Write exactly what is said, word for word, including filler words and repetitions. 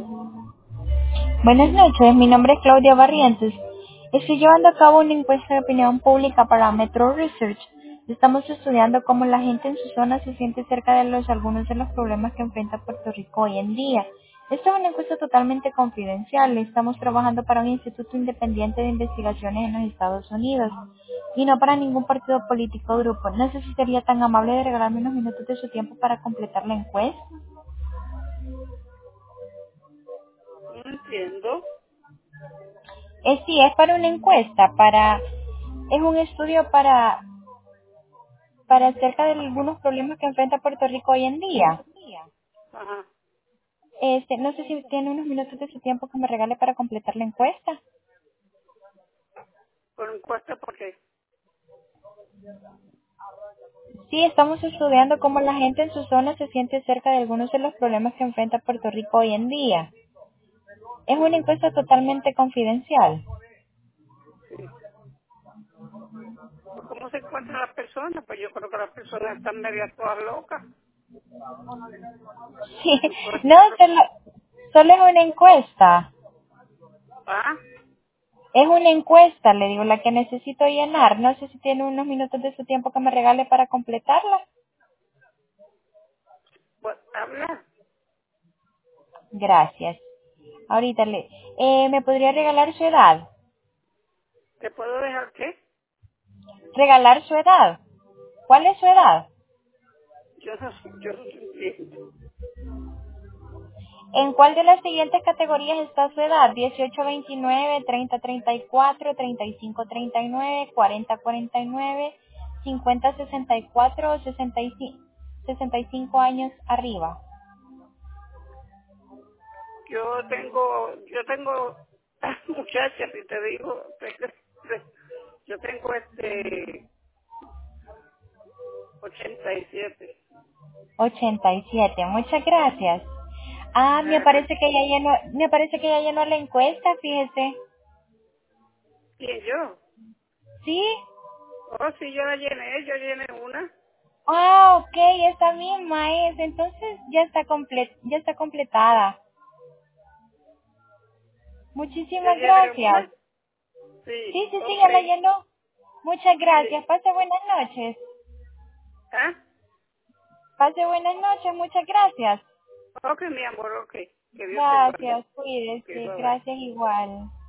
Buenas noches, mi nombre es Claudia Barrientos. Estoy llevando a cabo una encuesta de opinión pública para Metro Research. Estamos estudiando cómo la gente en su zona se siente cerca de los algunos de los problemas que enfrenta Puerto Rico hoy en día. Esta es una encuesta totalmente confidencial. Estamos trabajando para un instituto independiente de investigaciones en los Estados Unidos y no para ningún partido político o grupo. No sé si sería tan amable de regalarme unos minutos de su tiempo para completar la encuesta. No entiendo. Eh, sí, es para una encuesta, para es un estudio para para acerca de algunos problemas que enfrenta Puerto Rico hoy en día. Ajá. Este, no sé si tiene unos minutos de su tiempo que me regale para completar la encuesta. Por encuesta, porque Sí, estamos estudiando cómo la gente en su zona se siente cerca de algunos de los problemas que enfrenta Puerto Rico hoy en día. Es una encuesta totalmente confidencial. sí. Pues, ¿cómo se encuentran las personas? Pues yo creo que las personas están medias todas locas. Sí, Entonces, no, solo, solo es una encuesta. ah, Es una encuesta, le digo, la que necesito llenar. No sé si tiene unos minutos de su tiempo que me regale para completarla. pues habla. Gracias. Ahorita le... Eh, ¿Me podría regalar su edad? ¿Te puedo dejar qué? ¿Regalar su edad? ¿Cuál es su edad? Yo no, yo no te entiendo. ¿En cuál de las siguientes categorías está su edad? dieciocho a veintinueve, treinta a treinta y cuatro, treinta y cinco a treinta y nueve, cuarenta a cuarenta y nueve, cincuenta a sesenta y cuatro o sesenta y cinco, sesenta y cinco años arriba. Yo tengo, yo tengo muchachas, y te digo, te- te- yo tengo este ochenta y siete. ochenta y siete. Muchas gracias. Ah, me Ajá. parece que ya llenó, me parece que ya llenó la encuesta, fíjese. ¿Quién yo? ¿Sí? Oh, sí, yo la llené, yo llené una. Ah, ok, esa misma es. Entonces ya está comple ya está completada. Yo Muchísimas llené gracias. una. Sí, Sí, sí, sí, ok. ya la llenó. Muchas gracias. Sí. Pase buenas noches. ¿Ah? Pase buenas noches. Muchas gracias. Ok, mi amor, ok. Que Dios te guarde. Gracias. Ok, bye Cuídese. bye. Gracias igual.